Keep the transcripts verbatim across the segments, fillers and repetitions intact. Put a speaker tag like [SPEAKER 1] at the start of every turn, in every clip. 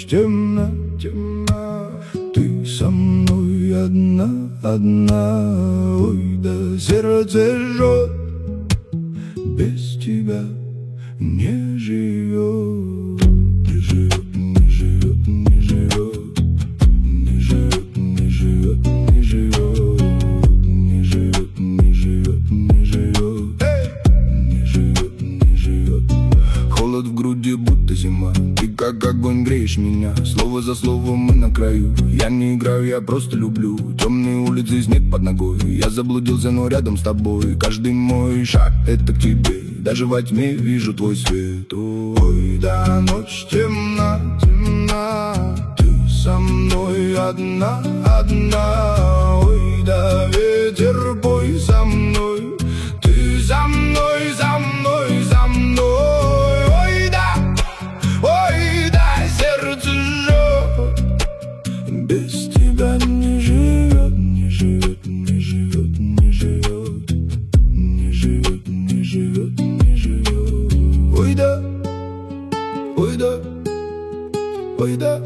[SPEAKER 1] темно, темно. Ты со мной одна, одна. Ой, да сердце жжет, без тебя не живет. Не живет, не живет, не живет. Не живет, не живет, не живет. Не живет, не живет, не живет. Не живет, не живет. Холод в груди, будто зима. Ты как огонь греешь меня. Слово за словом мы на краю. Я не играю, я просто люблю. Темные улицы, снег под ногой. Я заблудился, но рядом с тобой. Каждый мой шаг — это к тебе. Даже во тьме вижу твой свет. Ой, да ночь темна, темна. Ты со мной одна, одна. Ой, да ветер, пой со мной. Ты за мной, за мной, за мной. Ой, да, ой, да, сердце жжет. Без тебя не живет, не живет, не живет, не живет. Не живет, не живет, не живет. Ой, да, ой, да, ой, да.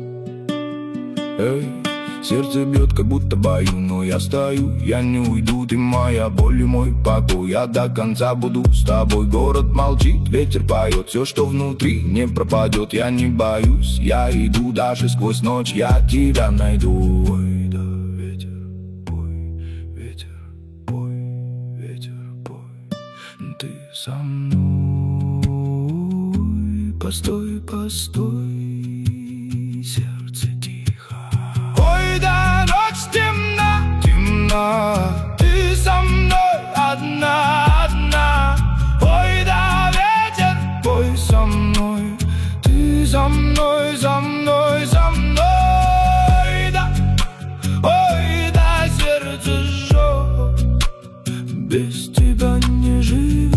[SPEAKER 1] Эй, сердце бьет, как будто бою, но я стою, я не уйду. Ты моя боль и мой покой, я до конца буду с тобой. Город молчит, ветер поет, все, что внутри, не пропадет. Я не боюсь, я иду даже сквозь ночь, я тебя найду. Ой, да, ветер, пой, ветер, пой, ветер, пой. Ты со мной, постой, постой, сердце тихо. Ой, да ночь темна, темна. Ты со мной одна, одна. Ой, да ветер, пой со мной. Ты за мной, за мной, за мной. Да, ой, да, сердце жжет. Без тебя не живет.